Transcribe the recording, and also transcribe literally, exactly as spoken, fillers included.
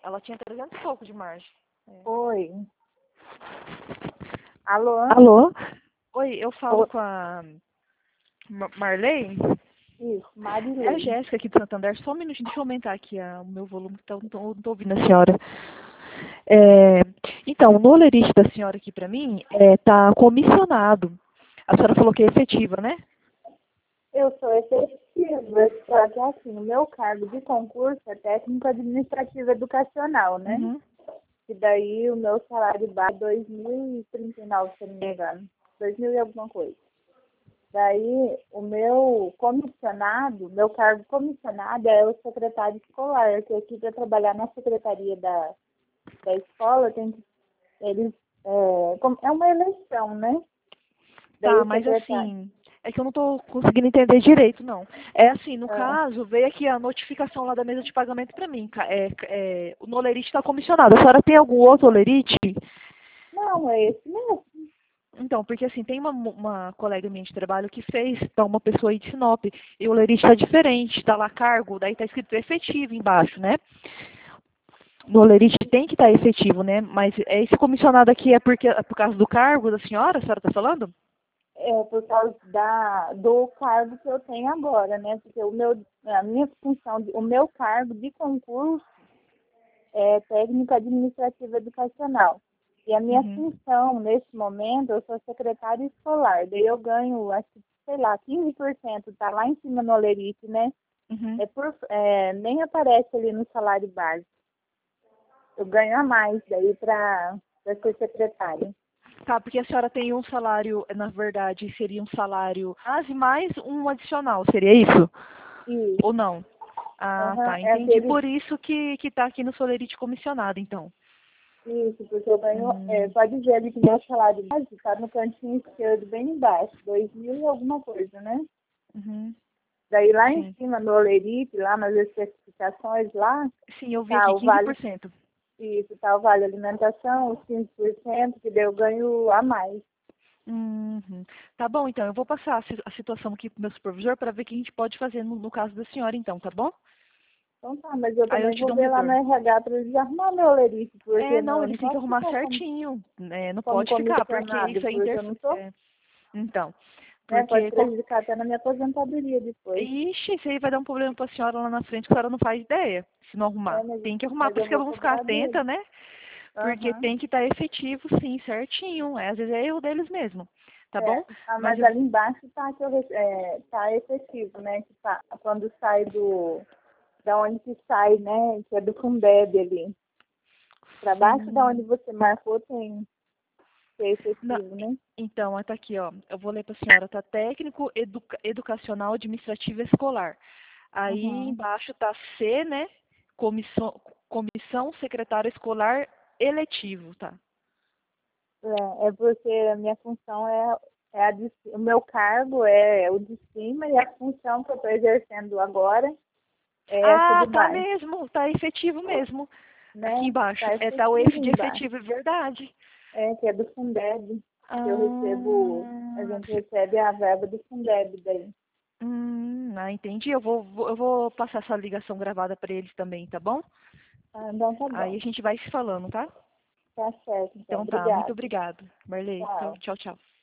Ela tinha trezentos e pouco de margem. É. Oi. Alô? Alô? Oi, eu falo Oi. com a Ma- Marley? Isso, É a Marilei. Jéssica aqui de Santander. Só um minutinho, deixa eu aumentar aqui a- o meu volume, que eu não tô, não tô ouvindo a senhora. É, então, no olerite da senhora aqui pra mim, é, tá comissionado. A senhora falou que é efetiva, né? Eu sou efetiva, só que assim, o meu cargo de concurso é técnico administrativo educacional, né? Uhum. E daí o meu salário base é dois mil e trinta e nove, se eu não me engano. dois mil e alguma coisa. Daí o meu comissionado, meu cargo comissionado é o secretário escolar, que aqui para trabalhar na secretaria da, da escola tem que eles é, como- é uma eleição, né? Daí Tá, o mas secretário. assim, é que eu não tô conseguindo entender direito, não. É assim, no É, caso, veio aqui a notificação lá da mesa de pagamento pra mim. ca- É, é, o Nolerite tá comissionado. A senhora tem algum outro Olerite? não, é esse mesmo. Então, porque assim, tem uma, uma colega minha de trabalho que fez para uma pessoa aí de Sinop, e o Olerite tá diferente, tá lá cargo, daí tá escrito efetivo embaixo, né? No Olerite tem que estar efetivo, né? Mas é esse comissionado aqui é porque é por causa do cargo da senhora, a senhora tá falando? É por causa da, do cargo que eu tenho agora, né? Porque o meu, a minha função, de- o meu cargo de concurso é técnico administrativo educacional. E a minha Uhum. função, nesse momento, eu sou secretária escolar. Daí eu ganho, acho que, sei lá, quinze por cento, tá lá em cima no Olerite, né? Uhum. É por, é, nem aparece ali no salário básico. Eu ganho a mais daí para ser secretária. Tá, porque a senhora tem um salário, na verdade, seria um salário base mais um adicional, seria isso? Isso. Ou não? Ah, Aham, tá, é entendi. aquele. Por isso que, que tá aqui no Solerite comissionado, então. Isso, porque eu ganho, é, Hum, pode ver ali que meu salário base está no cantinho esquerdo, bem embaixo, dois mil e alguma coisa, né? uhum, Daí lá em sim. cima, no Olerite, lá nas especificações, lá, Sim, eu vi tá aqui, o quinze vale, por cento. isso, tá o vale alimentação, os quinze por cento, que daí eu ganho a mais. Uhum. Tá bom, então, eu vou passar a si- a situação aqui pro meu supervisor para ver o que a gente pode fazer no, no caso da senhora, então, tá bom? Então tá, mas eu Aí eu também te vou dou um ver lá no retorno. R H para eles arrumar meu Olerite, porque É, não, não, eu eles não têm que posso arrumar ficar como, certinho, né? Não como pode ficar, porque comissionado, isso é porque eu inter... não tô, é, então, né? Pode porque prejudicar até na minha aposentadoria depois. ixi, isso aí vai dar um problema pra senhora lá na frente que a senhora não faz ideia, se não É, arrumar. mas, Tem que arrumar, mas por eu isso que vou vamos ficar cobrar dele. atenta, né? Porque Aham. tem que estar efetivo, sim, certinho. É, às vezes é erro deles mesmo, tá É, bom? ah, Mas mas eu... ali embaixo tá, que eu, re- é, tá efetivo, né? Que tá, quando sai do. Da onde que sai, né? Que é do Fundeb ali. Pra baixo da onde Hum, você marcou tem que é não, efetivo, né? então, tá aqui, ó. Eu vou ler pra senhora, tá? Técnico educa- educacional administrativo escolar. Aí Uhum. embaixo tá C, né? Comissão, comissão secretário escolar eletivo, tá? É, é porque a minha função é, é a de, o meu cargo é o de cima e a função que eu estou exercendo agora é essa Ah, de tá baixo, mesmo, tá efetivo mesmo. Aqui né? embaixo. Tá É, tá o F efetivo de embaixo. efetivo, é verdade. É, que é do Fundeb, que eu recebo, a Ah, gente recebe a verba do Fundeb daí. hum, ah, entendi. Eu vou, vou- eu vou passar essa ligação gravada para eles também, tá bom? Ah, então tá Aí bom. a gente vai se falando, tá? Tá certo, então. Então tá, muito Obrigada. obrigado, Marley. Então, Tchau. tchau, tchau.